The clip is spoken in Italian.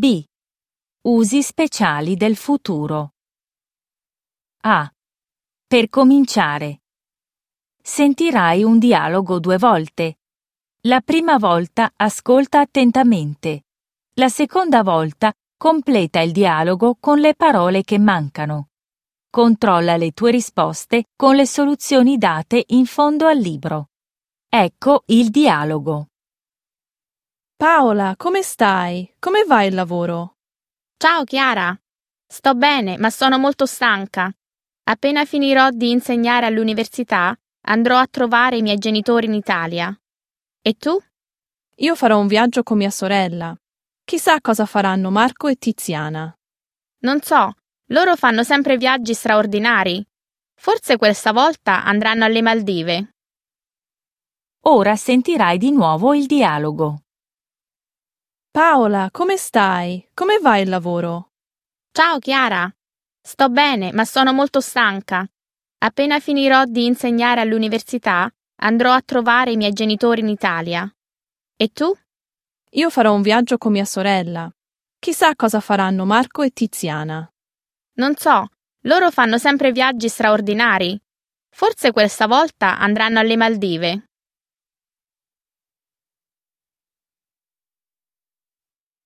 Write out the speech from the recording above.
B. Usi speciali del futuro. A. Per cominciare. Sentirai un dialogo 2 volte. La prima volta ascolta attentamente. La seconda volta completa il dialogo con le parole che mancano. Controlla le tue risposte con le soluzioni date in fondo al libro. Ecco il dialogo. Paola, come stai? Come va il lavoro? Ciao Chiara, sto bene, ma sono molto stanca. Appena finirò di insegnare all'università, andrò a trovare i miei genitori in Italia. E tu? Io farò un viaggio con mia sorella. Chissà cosa faranno Marco e Tiziana. Non so, loro fanno sempre viaggi straordinari. Forse questa volta andranno alle Maldive. Ora sentirai di nuovo il dialogo. Paola, come stai? Come va il lavoro? Ciao Chiara, sto bene, ma sono molto stanca. Appena finirò di insegnare all'università, andrò a trovare i miei genitori in Italia. E tu? Io farò un viaggio con mia sorella. Chissà cosa faranno Marco e Tiziana. Non so, loro fanno sempre viaggi straordinari. Forse questa volta andranno alle Maldive.